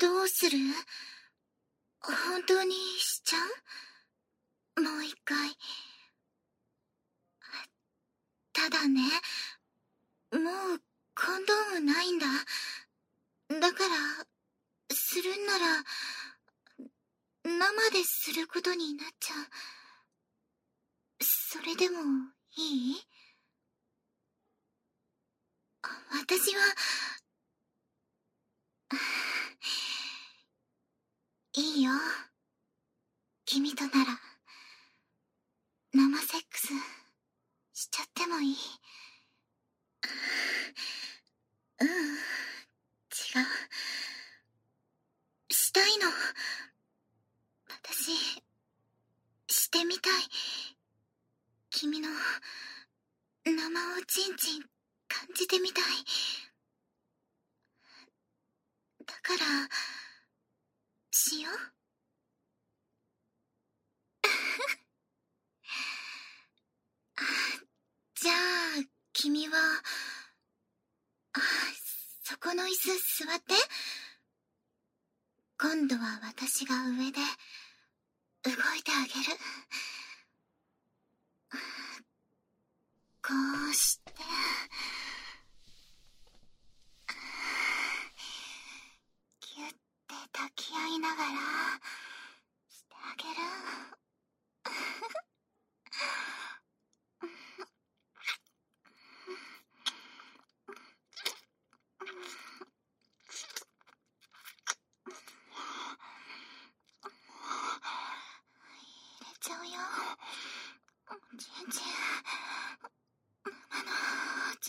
どうする？本当にしちゃう？もう一回。ただね、もうコンドームないんだ。だから、するんなら、生ですることになっちゃう。それでもいい？私は、いいよ。君となら、生セックスしちゃってもいい。違う。したいの。私、してみたい。君の、生おちんちん感じてみたい。だから、しよう。じゃあ、君は、そこの椅子座って。今度は私が上で、動いてあげる。こうして、ギュッて抱き合いながら、してあげる。入れちゃうよ。ちんちん。ママの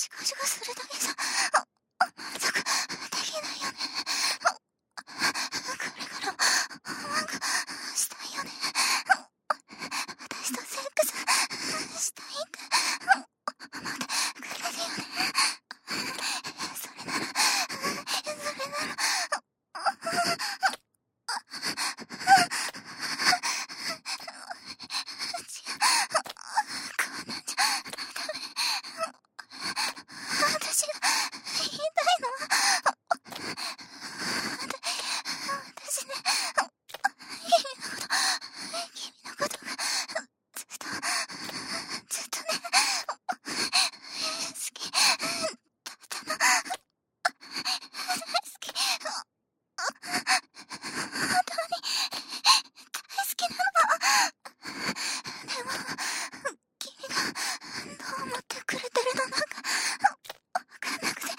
シコシコするだけじゃ満足できないよね。これからもなんかしたいよね。私とセックスしたいって思ってくれるよね。それなら私が言いたいのは、私ね、君のことがずっとね、好きだったの。大好き。本当に大好きなの。でも、君がどう思ってくれてるのなんかわかんなくて、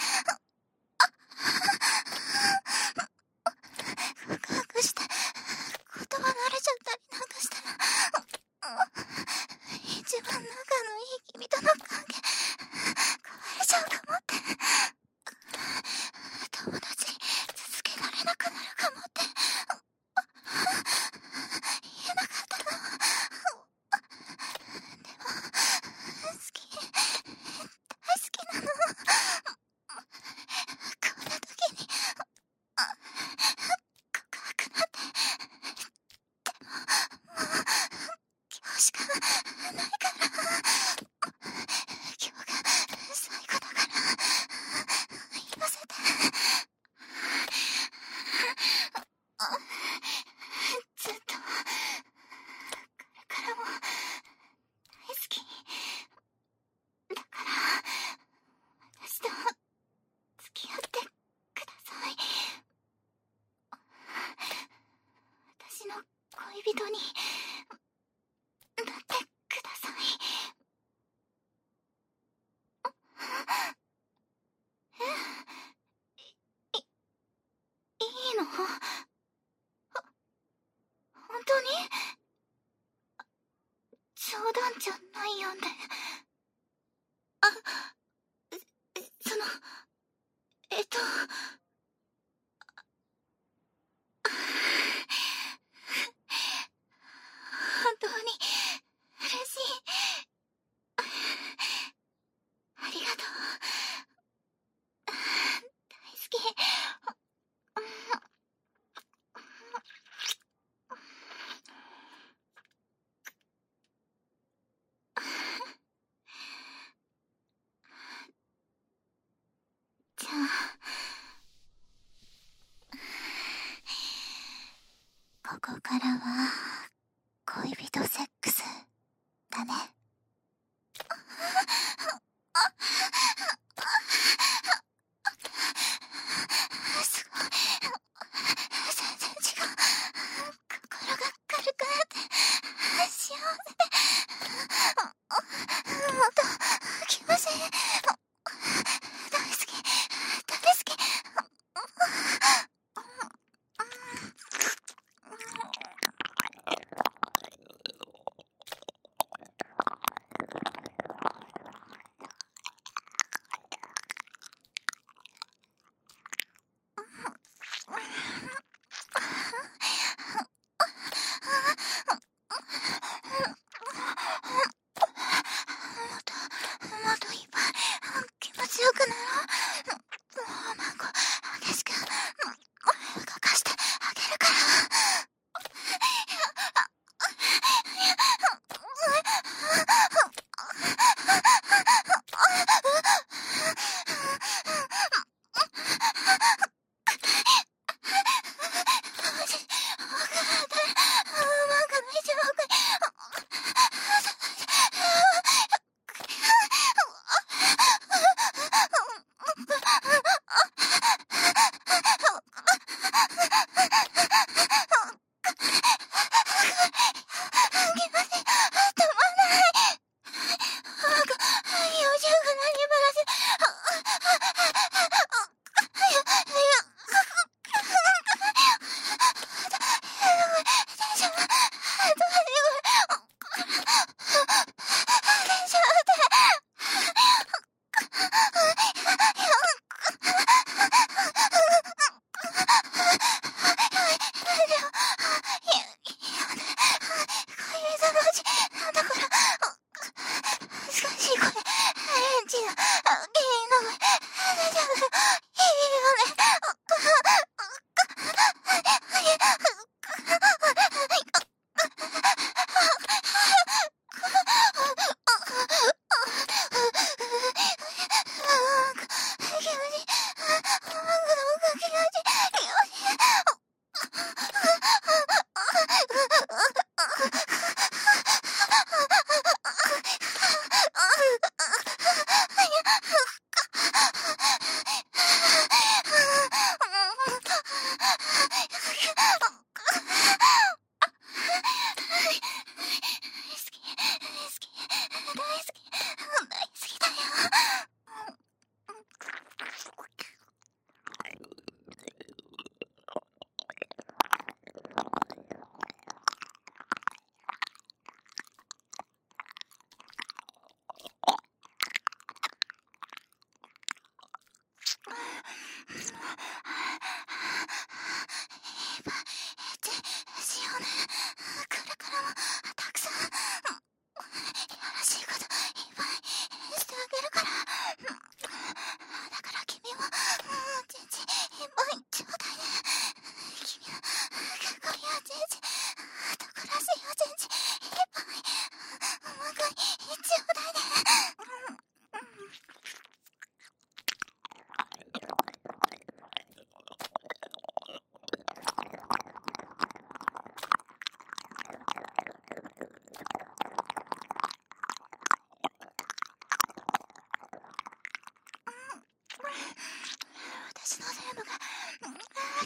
隠して言葉慣れちゃったりなんかしたら、一番仲のいい君との関係壊れちゃうかもって、友達続けられなくなるかもって言えなかったの。でも好き、大好きなの。こんな時に告白なんて。でももう今日しかないから、今日が最後だから言わせて。ずっとこれからも大好きだから、私と付き合ってください。私の恋人になってください。いいの？本当に？冗談じゃないよね。あ、その、本当に嬉しい。ありがとう。大好き。じゃあ、ここからは恋人セックスだね。すごい。全然違う。心が軽くなって幸せで、もっと気持ちいい。大好き、大好き。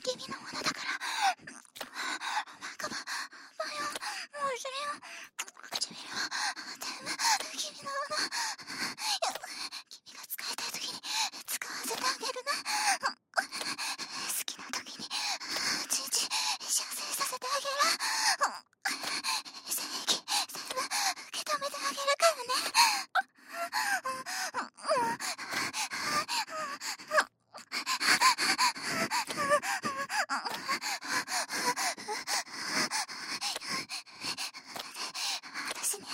君のものだから。なんかばよ、もうそれよ。唇は全部君のもの。君が使いたい時に使わせてあげるな。好きな時にちいち射精させてあげる。精液全部受け止めてあげるからね。私ね、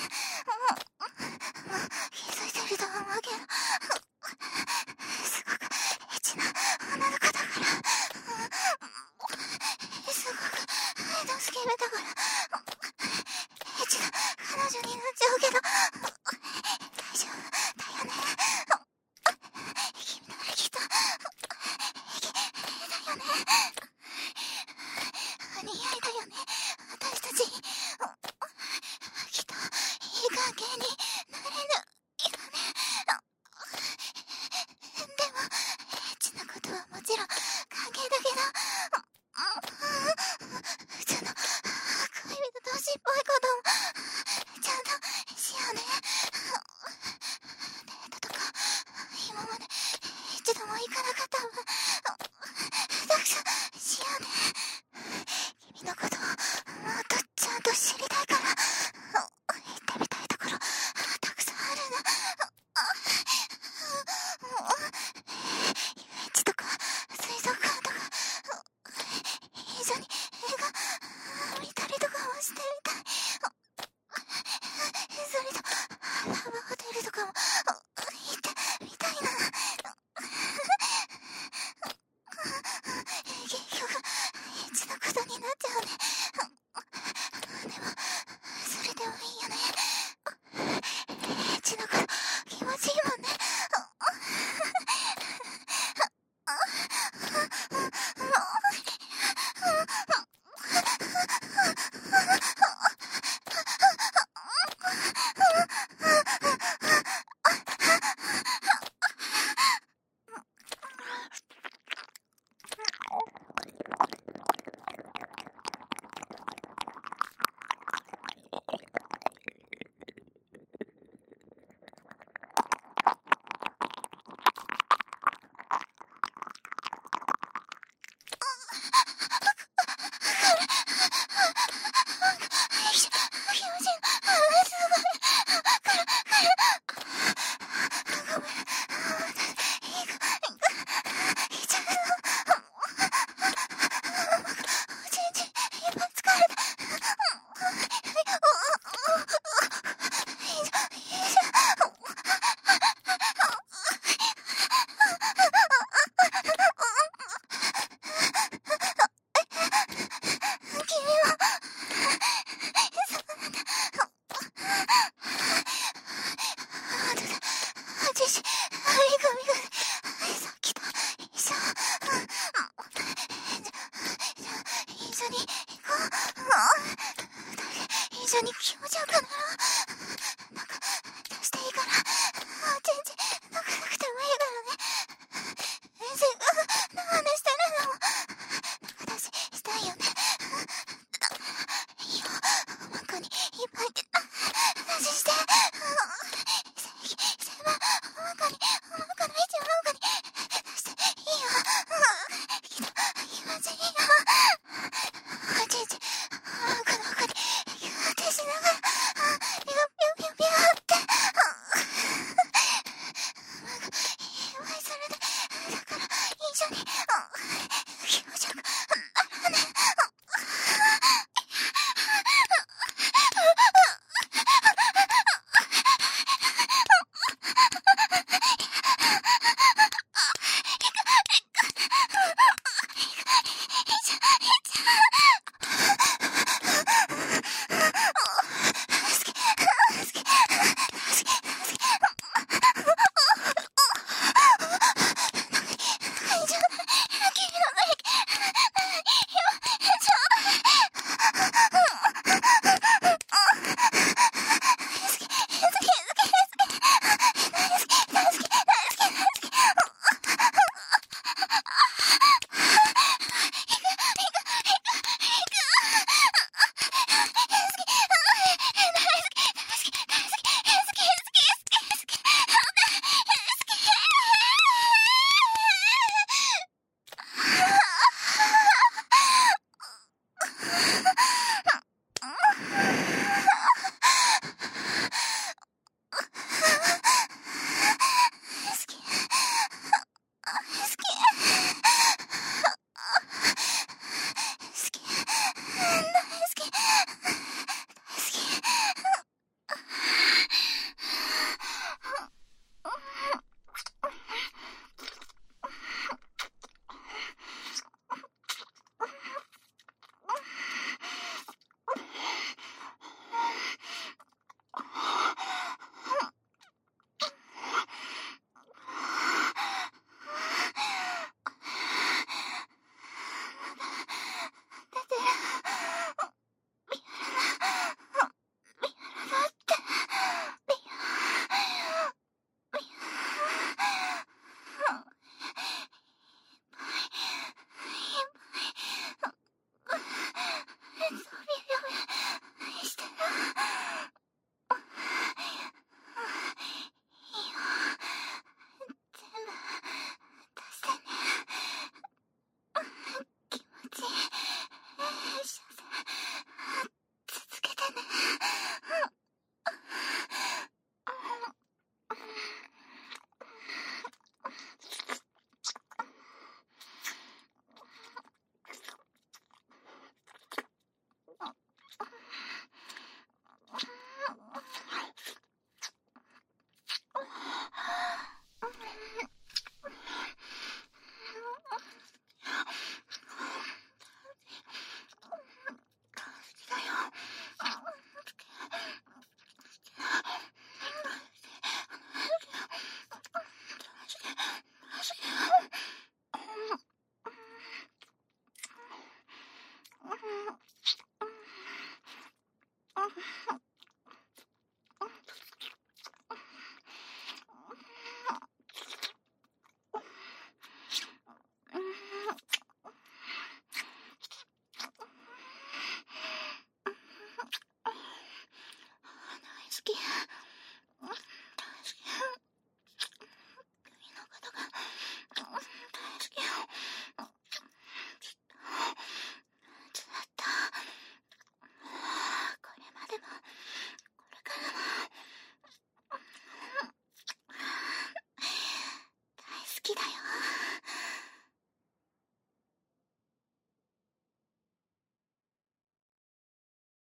気づいてると思うけど、すごくエッチな女の子だから、すごくアイドルスケベだから、エッチな彼女になっちゃうけど、大丈夫だよね。君ならきっと平気だよね。似合いだよね、私たち。きっといい関係になれるよね。でもエッチなことはもちろん関係だけど、普通の恋人同士っぽいこともちゃんとしようね。デートとか今まで一度も行かなかったわ。